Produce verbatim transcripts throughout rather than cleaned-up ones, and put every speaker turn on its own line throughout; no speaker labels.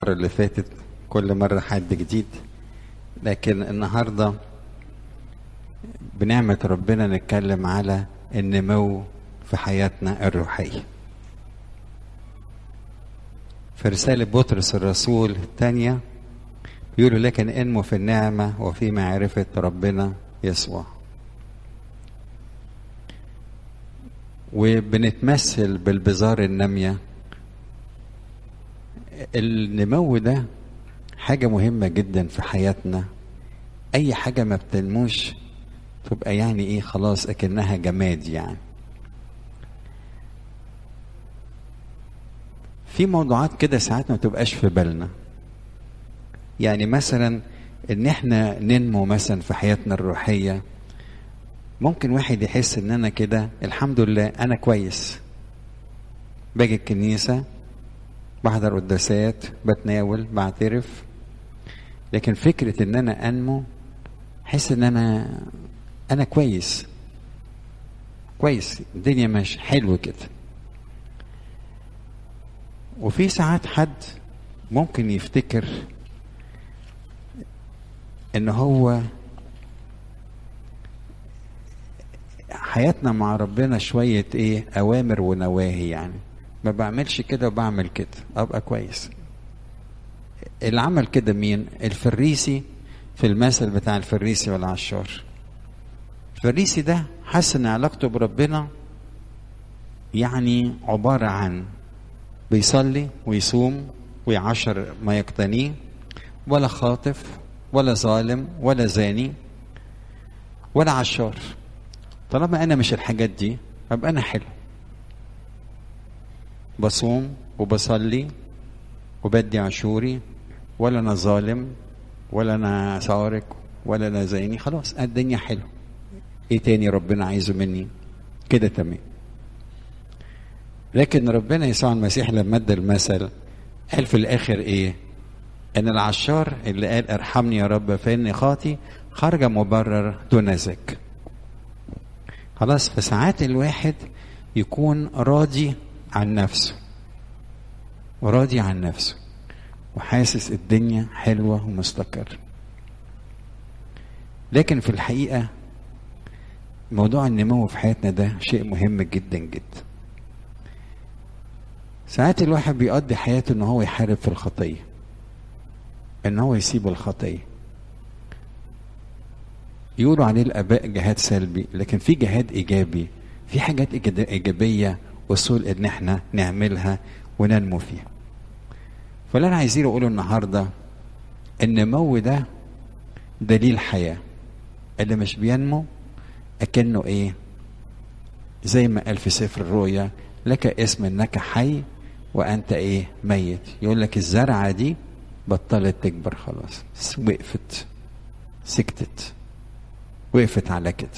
المرة اللي فاتت كل مرة حد جديد، لكن النهاردة بنعمة ربنا نتكلم على النمو في حياتنا الروحية. في رسالة بطرس الرسول الثانية بيقولوا لكن انمو في النعمة وفي معرفة ربنا يسوع. وبنتمثل بالبزار النامية. النمو ده حاجة مهمة جدا في حياتنا. أي حاجة ما بتنموش تبقى يعني إيه، خلاص أكنها جماد. يعني في موضوعات كده ساعات ما تبقاش في بالنا، يعني مثلا إن إحنا ننمو مثلا في حياتنا الروحية. ممكن واحد يحس إن أنا كده الحمد لله أنا كويس، باجي الكنيسة، بحضر قداسات، بتناول، بعترف، لكن فكرة ان انا انمو حس ان انا انا كويس كويس الدنيا ماشي حلو كده. وفي ساعات حد ممكن يفتكر ان هو حياتنا مع ربنا شوية ايه، اوامر ونواهي، يعني ما بعملش كده وبعمل كده ابقى كويس. اللي عمل كده مين؟ الفريسي. في المثل بتاع الفريسي والعشار، الفريسي ده حس ان علاقته بربنا يعني عبارة عن بيصلي ويصوم ويعشر ما يقتنيه، ولا خاطف ولا ظالم ولا زاني ولا عشار. طالما انا مش الحاجات دي ابقى انا حلو، بصوم وبصلي وبدي عشوري، ولا انا ظالم ولا انا سارق ولا انا زاني، خلاص الدنيا حلو. ايه تاني ربنا عايزه مني؟ كده تمام. لكن ربنا يسوع المسيح لما ادى المثل قال في الاخر ايه؟ ان العشار اللي قال ارحمني يا رب فاني خاطي خرج مبرر دون ذاك. خلاص. فساعات الواحد يكون راضي عن نفسه، وراضي عن نفسه وحاسس الدنيا حلوة ومستقر، لكن في الحقيقة موضوع النمو في حياتنا ده شيء مهم جدا جدا. ساعات الواحد بيقضي حياته ان هو يحارب في الخطية، ان هو يسيب الخطية. يقولوا عليه الاباء جهاد سلبي، لكن في جهاد ايجابي، في حاجات ايجابية وصول ان احنا نعملها وننمو فيها. فاللي انا عايزين اقوله النهارده النمو ده دليل حياة. اللي مش بينمو اكنه ايه، زي ما قال في سفر الرؤيا لك اسم انك حي وانت ايه، ميت. يقول لك الزرعه دي بطلت تكبر، خلاص وقفت، سكتت، وقفت على كده.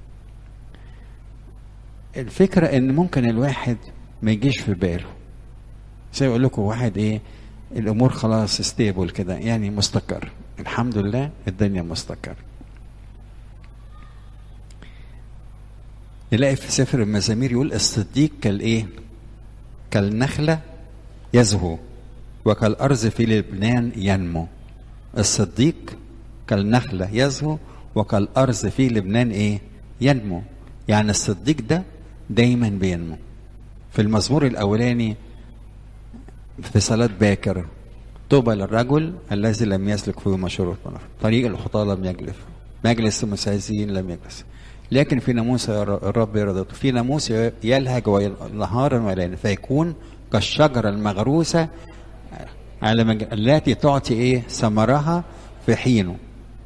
الفكره ان ممكن الواحد ما يجيش في باله، زي اقول لكم واحد ايه، الامور خلاص ستيبل كده، يعني مستقر، الحمد لله الدنيا مستقر. نلاقي في سفر المزامير يقول الصديق كالايه، كالنخلة يزهو وكالأرز في لبنان ينمو. الصديق كالنخلة يزهو وكالأرز في لبنان ايه، ينمو. يعني الصديق ده دايما بينمو. في المزمور الأولاني في صلاة باكر، طوبى للرجل الذي لم يسلك فيه مشورة طريق الخطاة لم يجلس، مجلس المستهزئين لم يجلس، لكن في ناموس الرب يرضته، في ناموس يلهج نهارا وليلا، فيكون كالشجرة المغروسة على مج... التي تعطي ايه، ثمرها في حينه.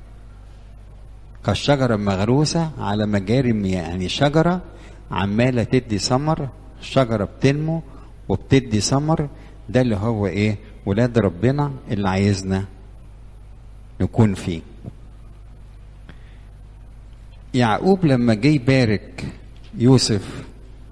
كالشجرة المغروسة على مجاري المياه، يعني شجرة عمالة تدي ثمر، شجرة بتنمو وبتدي ثمر. ده اللي هو ايه، ولاد ربنا اللي عايزنا نكون فيه. يعقوب لما جه يبارك يوسف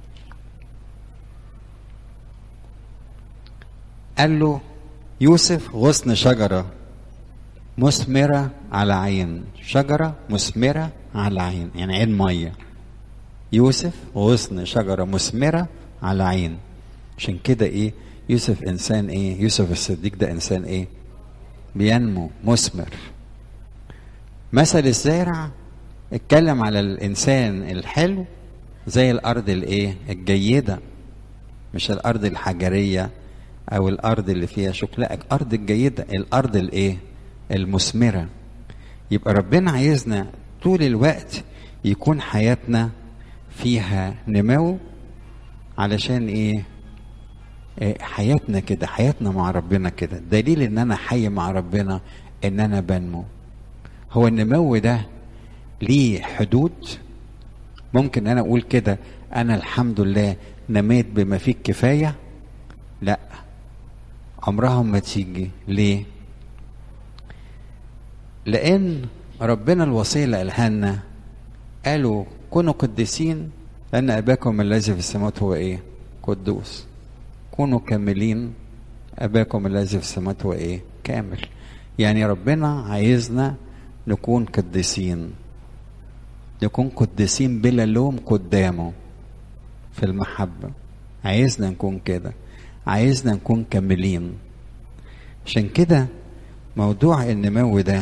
قال له يوسف غصن شجرة مثمرة على عين، شجرة مثمرة على عين، يعني عين مية. يوسف غصن شجرة مثمرة على عين. عشان كده ايه، يوسف انسان ايه؟ يوسف الصديق ده انسان ايه؟ بينمو مثمر. مثل الزارع اتكلم على الانسان الحلو زي الارض الايه؟ الجيده، مش الارض الحجريه او الارض اللي فيها شوك، لا الارض الجيده، الارض الايه؟ المثمره. يبقى ربنا عايزنا طول الوقت يكون حياتنا فيها نمو. علشان ايه؟ إيه حياتنا كده، حياتنا مع ربنا كده. دليل ان انا حي مع ربنا ان انا بنمو. هو النمو ده ليه حدود؟ ممكن انا اقول كده انا الحمد لله نميت بما فيه الكفايه؟ لا، عمرها ما تيجي. ليه؟ لان ربنا الوصيه اللي قالها لنا قالوا كونوا قديسين لان اباكم الذي في السماوات هو ايه؟ قدوس. كونوا كاملين اباكم الذي في السماوات هو ايه؟ كامل. يعني ربنا عايزنا نكون قديسين، نكون قديسين بلا لوم قدامه في المحبة. عايزنا نكون كده، عايزنا نكون كاملين. عشان كده موضوع النمو ده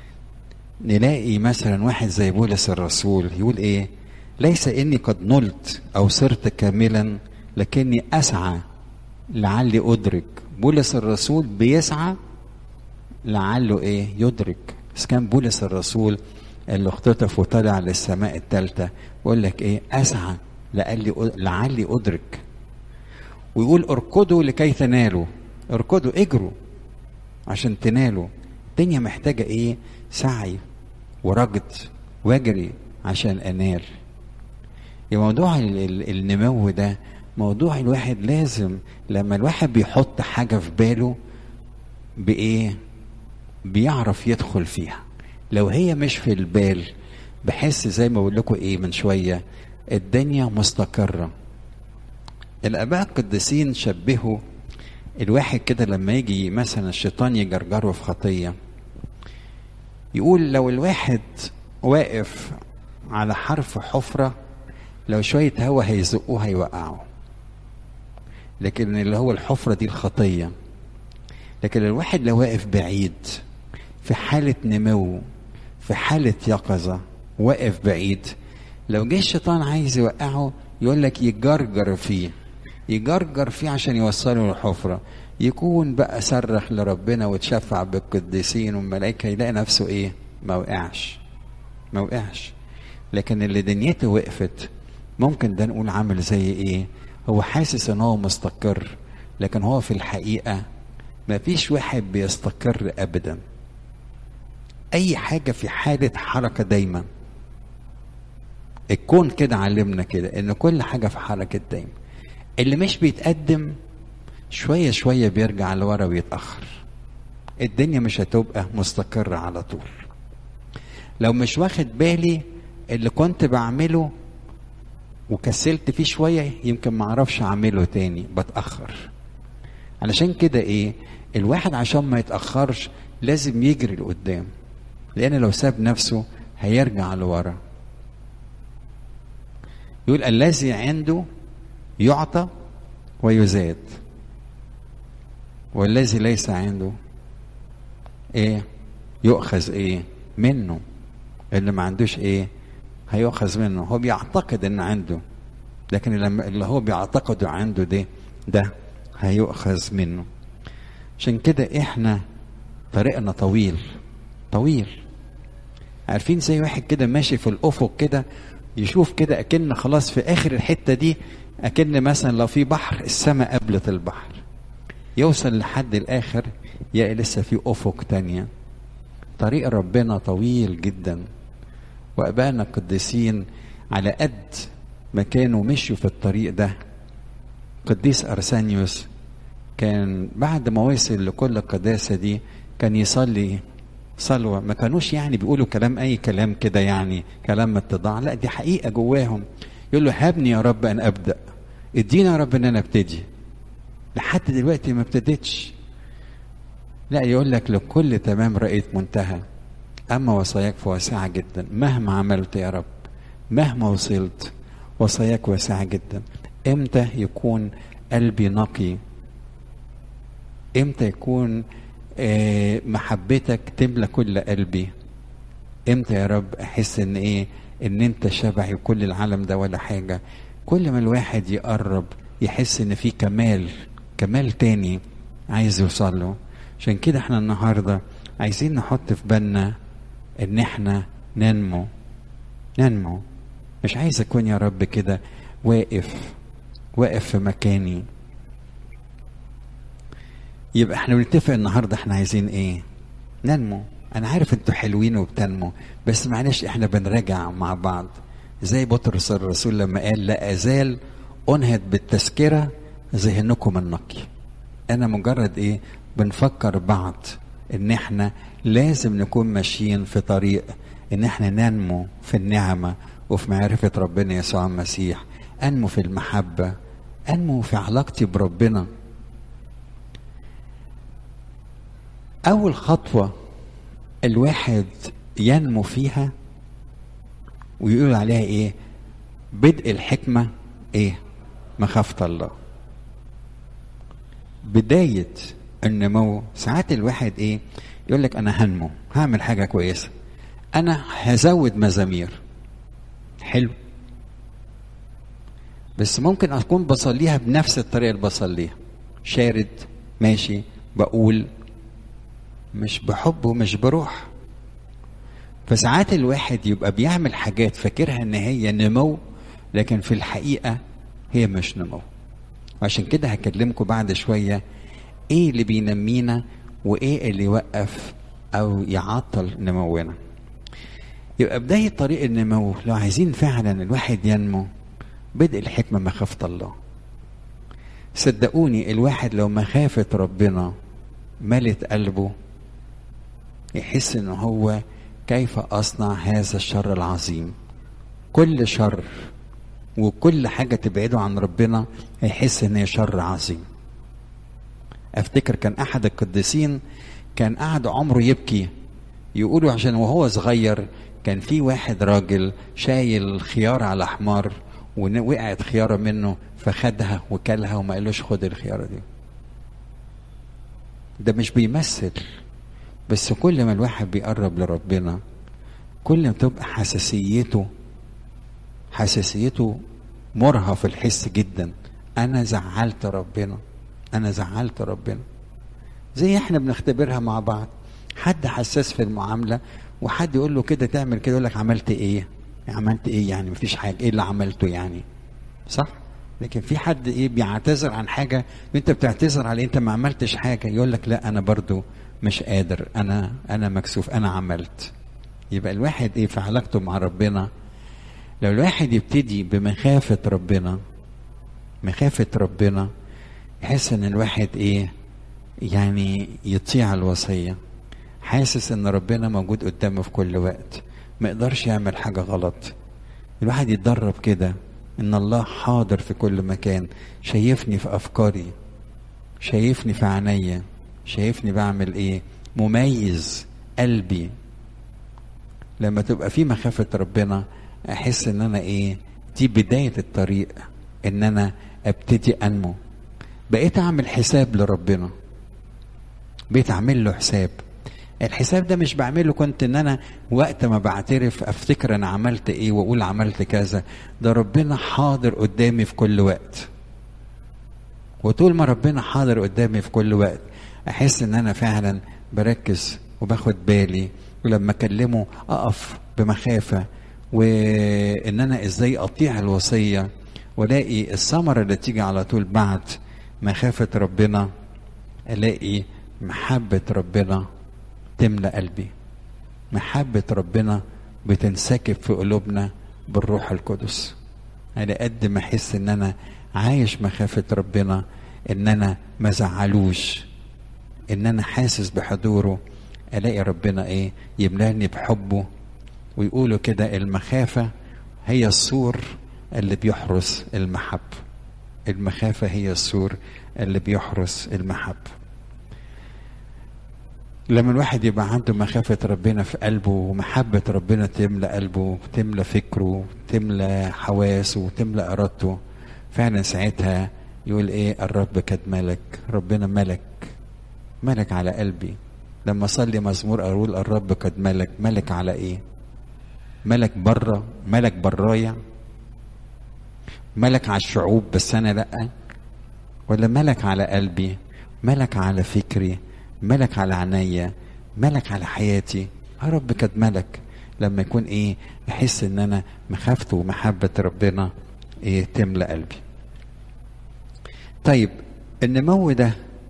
نلاقي مثلا واحد زي بولس الرسول يقول ايه؟ ليس اني قد نلت او صرت كاملا لكني اسعى لعلي ادرك. بولس الرسول بيسعى لعله ايه؟ يدرك. بس كان بولس الرسول اللي اختطف وطلع للسماء الثالثه بيقول لك ايه؟ اسعى لعلي لعلي ادرك. ويقول اركضوا لكي تنالوا. اركضوا، اجروا عشان تنالوا. الدنيا محتاجه ايه؟ سعي ورجد واجري عشان انال. يا موضوع النمو ده موضوع الواحد لازم لما الواحد بيحط حاجه في باله بايه؟ بيعرف يدخل فيها. لو هي مش في البال بحس زي ما بقول لكم ايه من شويه الدنيا مستقره. الاباء القديسين شبهوا الواحد كده لما يجي مثلا الشيطان يجرجره في خطيه، يقول لو الواحد واقف على حرف حفره لو شويه هوا هيزقوه هيوقعه، لكن اللي هو الحفره دي الخطيه. لكن الواحد لو واقف بعيد في حالة نمو، في حالة يقظة، واقف بعيد، لو جه الشيطان عايز يوقعه يقول لك يجرجر فيه، يجرجر فيه عشان يوصله للحفرة. يكون بقى صرخ لربنا وتشفع بالقديسين والملائكة يلاقي نفسه ايه؟ ما وقعش، ما وقعش. لكن اللي دنيته وقفت ممكن ده نقول عامل زي ايه؟ هو حاسس ان هو مستقر، لكن هو في الحقيقة ما فيش واحد بيستقر ابدا. اي حاجة في حالة حركة دايما. الكون كده علمنا كده ان كل حاجة في حركة دايما. اللي مش بيتقدم شوية شوية بيرجع لورا ويتأخر. الدنيا مش هتبقى مستقرة على طول. لو مش واخد بالي اللي كنت بعمله وكسلت فيه شوية يمكن معرفش اعمله تاني، بتأخر. علشان كده ايه؟ الواحد عشان ما يتأخرش لازم يجري لقدام، لان لو ساب نفسه هيرجع لورا. يقول الذي عنده يعطى ويزاد، والذي ليس عنده ايه؟ يؤخذ ايه؟ منه. اللي ما عندوش ايه؟ هيؤخذ منه. هو بيعتقد ان عنده، لكن لما اللي هو بيعتقده عنده ده ده هيؤخذ منه. عشان كده احنا طريقنا طويل طويل. عارفين زي واحد كده ماشي في الافق كده يشوف كده اكن خلاص في اخر الحته دي، اكن مثلا لو في بحر السماء قبلت البحر، يوصل لحد الاخر يلاقي لسه في افق تانية. طريق ربنا طويل جدا. وابائنا القديسين على قد ما كانوا مشوا في الطريق ده. قديس ارسانيوس كان بعد ما وصل لكل القداسه دي كان يصلي صلوه، ما كانوش يعني بيقولوا كلام اي كلام كده يعني كلام اتضاع، لا دي حقيقه جواهم. يقول له هبني يا رب ان ابدا، ادينا يا رب ان انا ابتدي. لحد دلوقتي ما ابتديتش. لا يقول لك لكل تمام رأيت منتهى، اما وصاياك فواسعه جدا. مهما عملت يا رب، مهما امتى يكون آه محبتك تملى كل قلبي؟ امتى يا رب احس ان ايه ان انت شبعي وكل العالم ده ولا حاجة؟ كل ما الواحد يقرب يحس ان في كمال، كمال تاني عايز يوصل له. عشان كده احنا النهاردة عايزين نحط في بالنا ان احنا ننمو ننمو. مش عايز اكون يا رب كده واقف واقف في مكاني. يبقى احنا بنتفق النهاردة احنا عايزين ايه؟ ننمو. انا عارف انتوا حلوين وبتنمو، بس معلش احنا بنراجع مع بعض. زي بطرس الرسول لما قال لا ازال انهض بالتذكرة ذهنكم النقي. انا مجرد ايه؟ بنفكر بعض ان احنا لازم نكون ماشيين في طريق ان احنا ننمو في النعمة وفي معرفة ربنا يسوع المسيح، انمو في المحبة، انمو في علاقتي بربنا. اول خطوة الواحد ينمو فيها ويقول عليها ايه؟ بدء الحكمة ايه؟ مخافة الله. بداية النمو ساعات الواحد ايه؟ يقول لك انا هنمو، هعمل حاجة كويسة، انا هزود مزامير. حلو، بس ممكن اكون بصليها بنفس الطريقة اللي بصليها، شارد ماشي بقول، مش بحب ومش بروح. فساعات الواحد يبقى بيعمل حاجات فاكرها ان هي نمو، لكن في الحقيقة هي مش نمو. وعشان كده هكلمكم بعد شوية ايه اللي بينمينا وايه اللي يوقف او يعطل نمونا. يبقى بداية طريق النمو لو عايزين فعلا الواحد ينمو، بدء الحكمة مخافة الله. صدقوني الواحد لو مخافة ربنا ملت قلبه يحس ان هو كيف اصنع هذا الشر العظيم. كل شر وكل حاجة تبعده عن ربنا هيحس ان هي شر عظيم. افتكر كان احد القديسين كان قعد عمره يبكي، يقولوا عشان وهو صغير كان في واحد راجل شايل خيار على حمار ووقعت خيارة منه فخدها وكلها وما قالوش خد الخيارة دي. ده مش بيمثل، بس كل ما الواحد بيقرب لربنا كل ما تبقى حساسيته حساسيته مرهف الحس جدا. انا زعلت ربنا، انا زعلت ربنا. زي احنا بنختبرها مع بعض، حد حساس في المعاملة وحد يقول له كده تعمل كده، يقول لك عملت ايه؟ عملت ايه يعني؟ مفيش حاجة، ايه اللي عملته يعني؟ صح؟ لكن في حد ايه بيعتذر عن حاجة وانت بتعتذر عليه انت ما عملتش حاجة، يقول لك لا انا برضو مش قادر، انا انا مكسوف، انا عملت. يبقى الواحد ايه في علاقته مع ربنا؟ لو الواحد يبتدي بمخافة ربنا، مخافة ربنا، يحس ان الواحد ايه يعني يطيع الوصية، حاسس ان ربنا موجود قدامه في كل وقت، ما يقدرش يعمل حاجة غلط. الواحد يتدرب كده ان الله حاضر في كل مكان، شايفني في افكاري، شايفني في عينيا، شايفني بعمل ايه، مميز قلبي. لما تبقى في مخافة ربنا احس ان انا ايه، دي بداية الطريق ان انا ابتدي انمو. بقيت اعمل حساب لربنا، بقيت اعمل له حساب. الحساب ده مش بعمله كنت ان انا وقت ما بعترف افتكر انا عملت ايه واقول عملت كذا، ده ربنا حاضر قدامي في كل وقت. وطول ما ربنا حاضر قدامي في كل وقت احس ان انا فعلا بركز وباخد بالي، ولما اكلمه اقف بمخافة، وان انا ازاي اطيع الوصية، والاقي الثمرة اللي تيجي على طول بعد مخافة ربنا، الاقي محبة ربنا تملى قلبي. محبة ربنا بتنسكب في قلوبنا بالروح القدس. على قد ما احس ان انا عايش مخافة ربنا، ان انا ما زعلوش، ان انا حاسس بحضوره، الاقي ربنا ايه يملاني بحبه. ويقولوا كده المخافة هي السور اللي بيحرس المحبة. المخافة هي السور اللي بيحرس المحبة. لما الواحد يبقى عنده مخافة ربنا في قلبه ومحبة ربنا تملى قلبه، تملى فكره، تملى حواسه، تملى إرادته، فعلا ساعتها يقول ايه، الرب قد ملك. ربنا ملك ملك على قلبي. لما اصلي مزمور اقول الرب قد ملك، ملك على ايه؟ ملك بره، ملك برايا، ملك على الشعوب بس انا لا، ولا ملك على قلبي، ملك على فكري، ملك على عينيا، ملك على حياتي. يا رب قد ملك. لما يكون ايه، احس ان انا مخافته ومحبة ربنا ايه تملى قلبي. طيب النمو ده،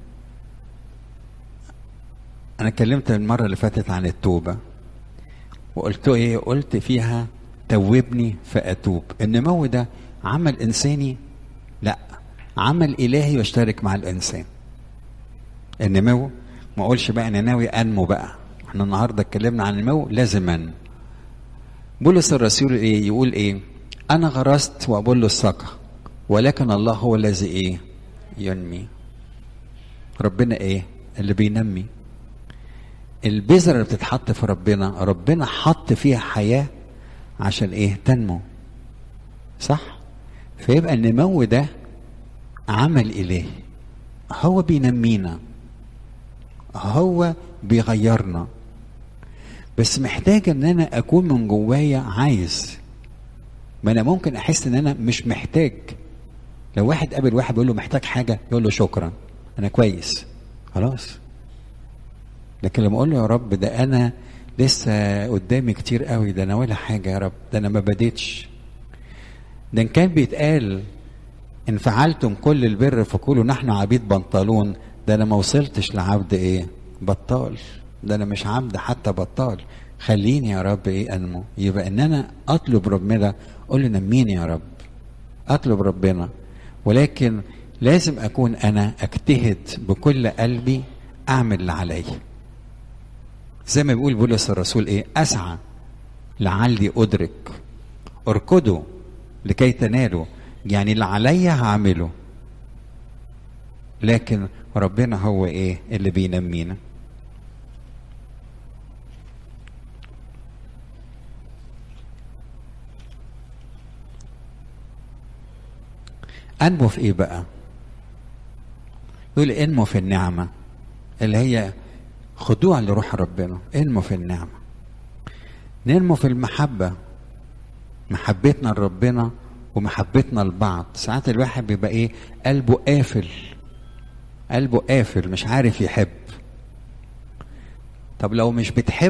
انا اتكلمت المرة اللي فاتت عن التوبة وقلت ايه، قلت فيها توبني فاتوب. النمو ده عمل انساني؟ لا، عمل الهي يشترك مع الانسان. النمو ما اقولش بقى انا ناوي انمو بقى، احنا النهارده اتكلمنا عن النمو لازما. بولس الرسول ايه يقول ايه؟ انا غرست وابولس سقى ولكن الله هو الذي ايه ينمي. ربنا ايه اللي بينمي. البذرة اللي بتتحط في ربنا، ربنا حط فيها حياة عشان ايه تنمو، صح؟ فيبقى النمو ده عمل الهي، هو بينمينا، هو بيغيرنا. بس محتاج ان انا اكون من جوايا عايز. ما انا ممكن احس ان انا مش محتاج. لو واحد قابل واحد بيقول له محتاج حاجه يقول له شكرا انا كويس خلاص. لكن لما اقول له يا رب ده انا لسه قدامي كتير قوي، ده انا ولا حاجه يا رب، ده انا ما بديتش. ده ان كان بيتقال ان فعلتم كل البر فقولوا نحن عبيد بنطلون، ده انا ما وصلتش لعبد ايه بطال، ده انا مش عبد حتى بطال. خليني يا رب ايه انمو. يبقى ان انا اطلب ربنا، اقول له نميني يا رب، اطلب ربنا. ولكن لازم اكون انا اجتهد بكل قلبي اعمل اللي عليا. زي ما بيقول بولس الرسول ايه، اسعى لعلي ادرك، اركضوا لكي تنالوا. يعني اللي عليا هعمله، لكن ربنا هو ايه اللي بينمينا. انمو في ايه بقى؟ يقول انمو في النعمة اللي هي خضوع لروح ربنا. انمو في النعمة، ننمو في المحبة، محبتنا لربنا ومحبتنا لبعض. ساعات الواحد بيبقى ايه قلبه قافل، قلبه قافل مش عارف يحب. طب لو مش بتحب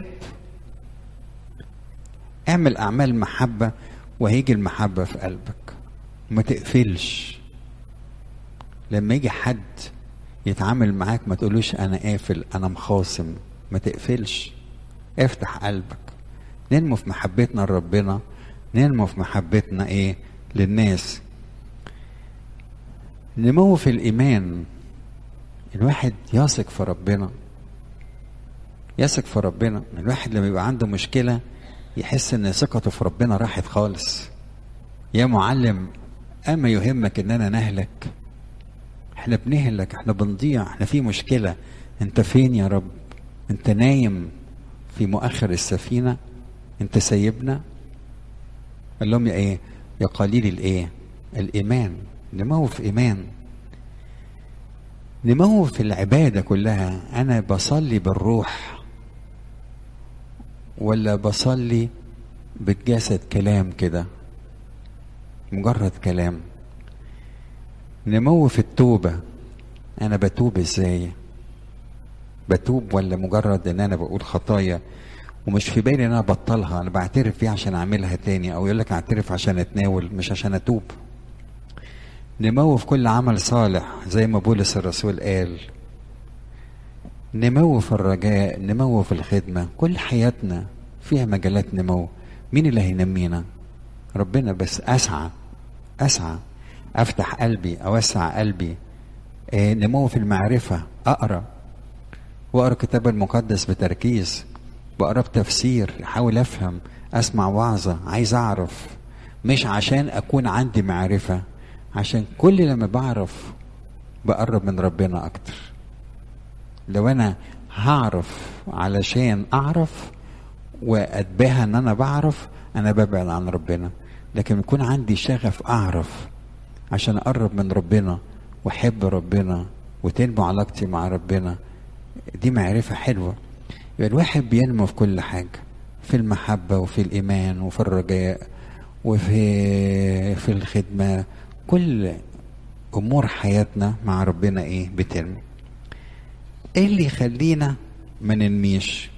اعمل اعمال محبة وهيجي المحبة في قلبك. ما تقفلش. لما يجي حد يتعامل معاك ما تقولوش انا قافل انا مخاصم، ما تقفلش، افتح قلبك. ننمو في محبتنا لربنا، ننمو في محبتنا ايه للناس. نمو في الايمان، الواحد يثق في ربنا، يثق في ربنا. الواحد لما يبقى عنده مشكلة يحس ان ثقته في ربنا راحت خالص. يا معلم اما يهمك اننا نهلك؟ احنا بنهلك، احنا بنضيع، احنا في مشكلة. انت فين يا رب؟ انت نايم في مؤخر السفينة؟ انت سايبنا؟ قال لهم يا ايه يا قليل الايه الايمان. نمو في ايمان، نمو في العبادة كلها. انا بصلي بالروح ولا بصلي بالجسد كلام كده مجرد كلام؟ نمو في التوبة، انا بتوب ازاي؟ بتوب ولا مجرد ان انا بقول خطايا ومش في بالي ان انا بطلها، انا بعترف فيها عشان اعملها تاني، او يقول لك اعترف عشان اتناول مش عشان اتوب. نمو في كل عمل صالح زي ما بولس الرسول قال. نمو في الرجاء، نمو في الخدمة. كل حياتنا فيها مجالات نمو. مين اللي هينمينا؟ ربنا. بس اسعى، اسعى افتح قلبي، اوسع قلبي. آه نمو في المعرفة، اقرا واقرا الكتاب المقدس بتركيز، بقرا بتفسير، احاول افهم، اسمع وعظة، عايز اعرف. مش عشان اكون عندي معرفة، عشان كل لما بعرف بقرب من ربنا اكتر. لو انا هعرف علشان اعرف واتباهى ان انا بعرف، انا ببعد عن ربنا. لكن يكون عندي شغف اعرف عشان اقرب من ربنا واحب ربنا وتنمو علاقتي مع ربنا، دي معرفة حلوة. يبقى الواحد بينمو في كل حاجة، في المحبة وفي الإيمان وفي الرجاء وفي في الخدمة. كل أمور حياتنا مع ربنا إيه بتنمو. إيه اللي يخلينا ما ننميش؟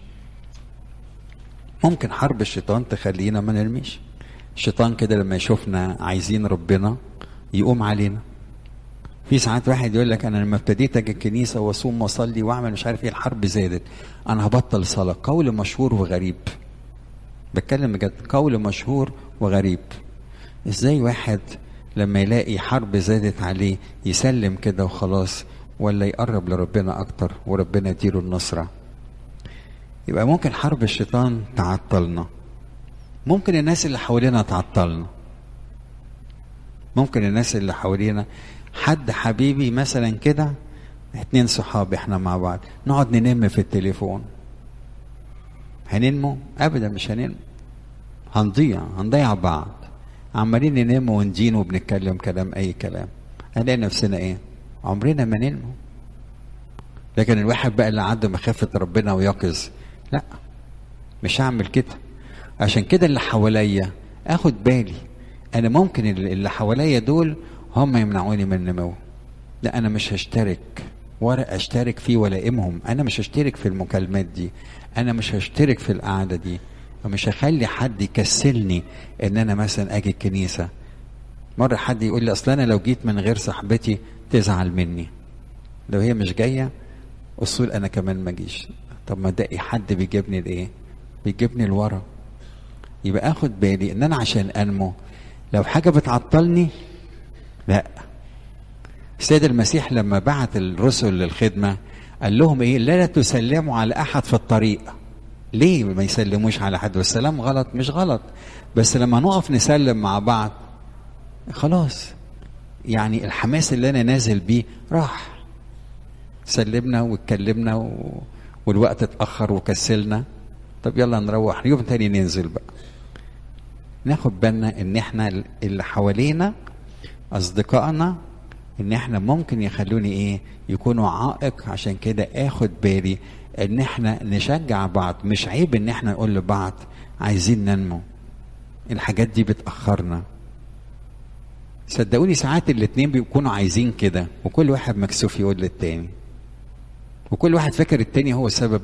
ممكن حرب الشيطان تخلينا ما نرميش. الشيطان كده لما يشوفنا عايزين ربنا يقوم علينا. في ساعات واحد يقول لك انا لما ابتديت اجي الكنيسه واصوم واصلي واعمل مش عارف ايه الحرب زادت، انا هبطل صلاه. قول مشهور وغريب، بتكلم بجد، قول مشهور وغريب. ازاي واحد لما يلاقي حرب زادت عليه يسلم كده وخلاص، ولا يقرب لربنا اكتر وربنا يديله النصره؟ يبقى ممكن حرب الشيطان تعطلنا، ممكن الناس اللي حوالينا تعطلنا، ممكن الناس اللي حوالينا حد حبيبي مثلا كده، اتنين صحاب احنا مع بعض نقعد ننم في التليفون، هننمو؟ ابدا مش هننمو، هنضيع هنضيع بعض. عمالين ننم وندين وبنتكلم كلام اي كلام، هنلاقي نفسنا ايه؟ عمرنا ما ننمو. لكن الواحد بقى اللي عنده مخافة ربنا ويقظ، لا مش هعمل كده. عشان كده اللي حواليا اخد بالي، انا ممكن اللي حواليا دول هم يمنعوني من النمو. لا انا مش هشترك ولا اشترك فيه ولا امهم، انا مش هشترك في المكالمات دي، انا مش هشترك في القعده دي، ومش هخلي حد يكسلني ان انا مثلا اجي الكنيسه. مره حد يقول لي اصل انا لو جيت من غير صاحبتي تزعل مني، لو هي مش جايه اصول انا كمان ما اجيش. طب ما ده حد بيجيبني لايه؟ بيجيبني لورا. يبقى اخد بالي ان انا عشان انمو لو حاجه بتعطلني لا. السيد المسيح لما بعت الرسل للخدمه قال لهم ايه؟ لا تسلموا على احد في الطريق. ليه ما يسلموش على حد؟ والسلام غلط مش غلط، بس لما نقف نسلم مع بعض خلاص، يعني الحماس اللي انا نازل بيه راح. سلمنا واتكلمنا و... والوقت اتاخر وكسلنا، طب يلا نروح يوم تاني ننزل بقى. ناخد بالنا ان احنا اللي حوالينا اصدقائنا ان احنا ممكن يخلوني ايه؟ يكونوا عائق. عشان كده اخد بالي ان احنا نشجع بعض. مش عيب ان احنا نقول لبعض عايزين ننمو، الحاجات دي بتأخرنا. صدقوني ساعات الاتنين بيكونوا عايزين كده وكل واحد مكسوف يقول للتاني، وكل واحد فاكر التاني هو سبب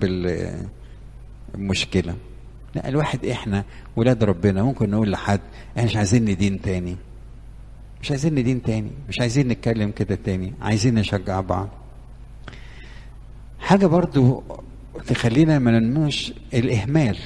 المشكلة. لا الواحد احنا ولاد ربنا ممكن نقول لحد احنا مش عايزين ندين تاني، مش عايزين ندين تاني، مش عايزين نتكلم كده تاني، عايزين نشجع بعض. حاجة برضو تخلينا ما ننموش الإهمال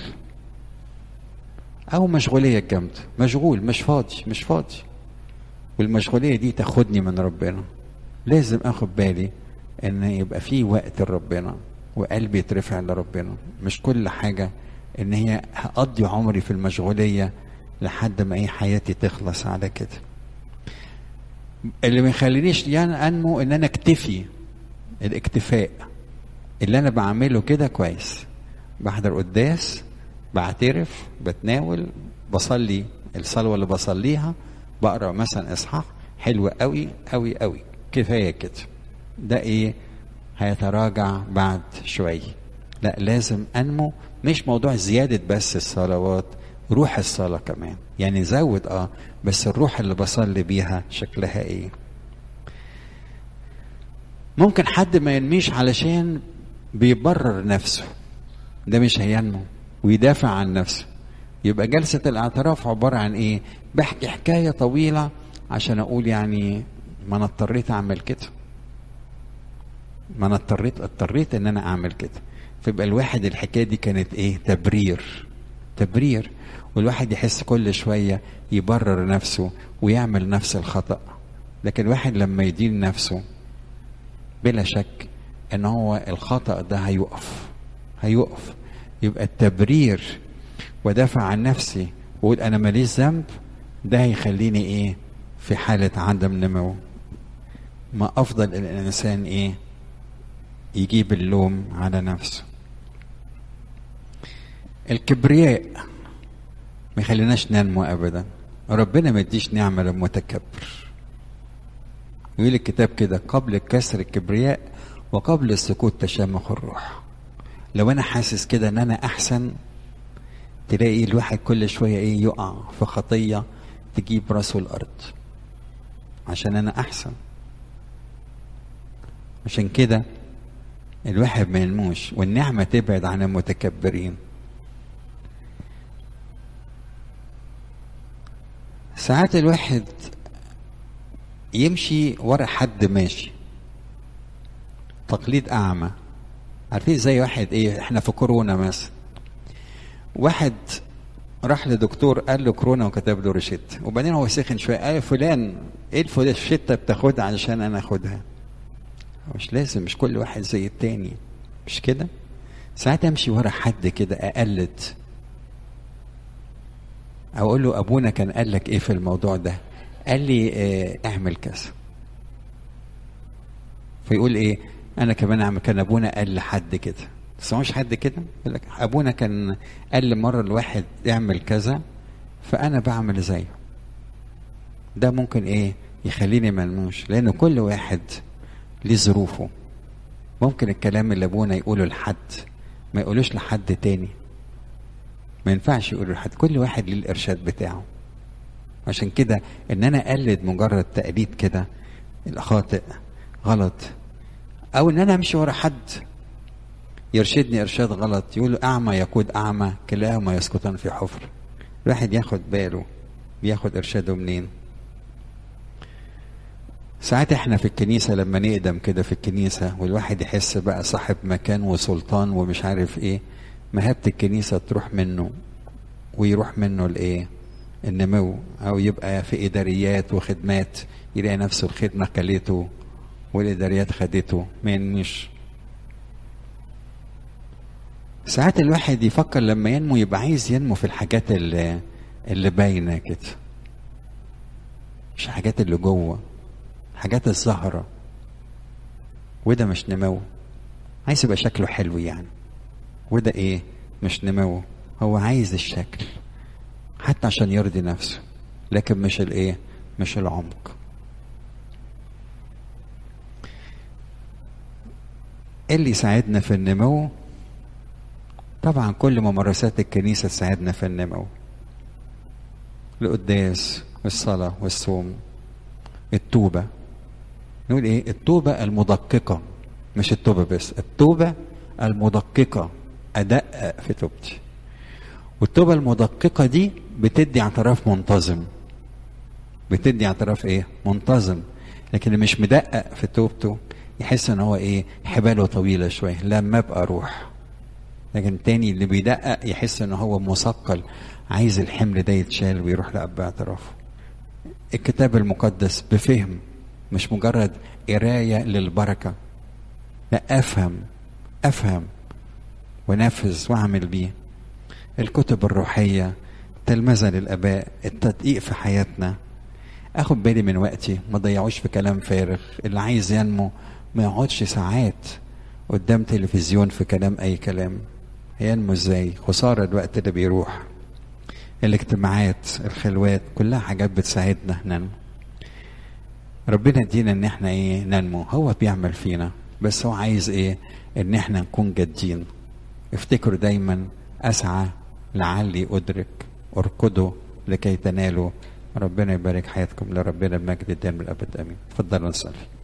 أو مشغولية جامدة. مشغول مش فاضي مش فاضي، والمشغولية دي تاخدني من ربنا. لازم أخد بالي إن يبقى في وقت لربنا وقلبي يترفع لربنا. مش كل حاجة إن هي هقضي عمري في المشغولية لحد ما إيه حياتي تخلص على كده. اللي ما يخلينيش يعني انمو ان انا اكتفي. الاكتفاء اللي انا بعمله كده كويس، بحضر قداس، بعترف، بتناول، بصلي الصلوه اللي بصليها، بقرا مثلا اصحاح حلو قوي قوي قوي، كفايه كده. ده ايه؟ هيتراجع بعد شويه. لا لازم انمو. مش موضوع زياده بس الصلوات، روح الصلاة كمان، يعني زود اه بس الروح اللي بصلي بيها شكلها ايه. ممكن حد ما ينميش علشان بيبرر نفسه، ده مش هينمو، ويدافع عن نفسه. يبقى جلسة الاعتراف عبارة عن ايه؟ بحكي حكاية طويلة عشان اقول يعني ما انا اضطريت اعمل كده، ما انا اضطريت اضطريت ان انا اعمل كده. فيبقى الواحد الحكاية دي كانت ايه؟ تبرير تبرير والواحد يحس كل شوية يبرر نفسه ويعمل نفس الخطأ. لكن الواحد لما يدين نفسه بلا شك ان هو الخطأ ده هيقف هيقف يبقى التبرير ودافع عن نفسي وقول انا ماليش ذنب، ده هيخليني ايه؟ في حالة عدم نمو. ما افضل الانسان ايه؟ يجيب اللوم على نفسه. الكبرياء ما يخليناش ننمو ابدا. ربنا ما يديش نعمه للمتكبر. يقول الكتاب كده قبل كسر الكبرياء وقبل السكوت تشامخ الروح. لو انا حاسس كده ان انا احسن، تلاقي الواحد كل شوية ايه يقع في خطية تجيب راسه الارض عشان انا احسن. عشان كده الواحد ما ينموش، والنعمة تبعد عن المتكبرين. ساعات الواحد يمشي ورا حد ماشي تقليد اعمى. عارفين زي واحد ايه، احنا في كورونا مثلا، واحد راح لدكتور قال له كورونا وكتب له روشته، وبعدين هو سخن شويه قال فلان ايه الروشته بتاخدها علشان انا اخدها؟ مش لازم، مش كل واحد زي التاني، مش كده؟ ساعات امشي ورا حد كده اقلد، او اقول له ابونا كان قال لك ايه في الموضوع ده؟ قال لي اه اعمل كذا، فيقول ايه انا كمان اعمل. كان ابونا قال لحد كده، تسمعوش حد كده يقول لك ابونا كان قال مره الواحد يعمل كذا فانا بعمل زيه. ده ممكن ايه يخليني منموش، لان كل واحد ليه ظروفه. ممكن الكلام اللي ابونا يقوله لحد ما يقولوش لحد تاني، ما ينفعش يقوله لحد. كل واحد ليه الارشاد بتاعه. عشان كده ان انا اقلد مجرد تقليد كده الخاطئ غلط، او ان انا امشي ورا حد يرشدني ارشاد غلط. يقول اعمى يقود اعمى كلاهما يسقطان في حفر. الواحد ياخد باله بياخد ارشاده منين. ساعات احنا في الكنيسة لما نقدم كده في الكنيسة والواحد يحس بقى صاحب مكان وسلطان ومش عارف ايه، مهابة الكنيسة تروح منه ويروح منه الايه النمو، او يبقى في اداريات وخدمات يلاقي نفسه الخدمة كلته والاداريات خدته، ما ينمش. ساعات الواحد يفكر لما ينمو يبقى عايز ينمو في الحاجات اللي اللي باينه كده، مش الحاجات اللي جوه، حاجات الظاهره، وده مش نمو. عايز يبقى شكله حلو يعني، وده ايه مش نمو. هو عايز الشكل حتى عشان يرضي نفسه، لكن مش الايه مش العمق. اللي يساعدنا في النمو طبعا كل ممارسات الكنيسة تساعدنا في النمو، القداس والصلاة والصوم، التوبة. نقول ايه التوبة المدققة، مش التوبة بس، التوبة المدققة، أدقق في توبتي. والتوبة المدققة دي بتدي اعتراف منتظم، بتدي اعتراف ايه منتظم. لكن اللي مش مدقق في توبته يحس ان هو ايه حباله طويلة شوية لما ابقى اروح. لكن تاني اللي بيدقق يحس ان هو مثقل، عايز الحمل ده يتشال ويروح لأب اعترافه. الكتاب المقدس بفهم، مش مجرد قراية للبركة، لا افهم افهم ونفذ واعمل بيه. الكتب الروحية، تلمذة للآباء، التدقيق في حياتنا. اخد بالي من وقتي، ما ضيعوش في كلام فارغ. اللي عايز ينمو ما يقعدش ساعات قدام تلفزيون في كلام اي كلام. هينمو ازاي؟ خسارة الوقت اللي بيروح. الاجتماعات، الخلوات، كلها حاجات بتساعدنا ننمو. ربنا يدينا ان احنا ايه ننمو، هو بيعمل فينا، بس هو عايز ايه ان احنا نكون جادين. افتكروا دايما اسعى لعلي ادرك، اركضوا لكي تنالوا. ربنا يبارك حياتكم، لربنا المجد الدائم الابد امين. اتفضلوا نصلي.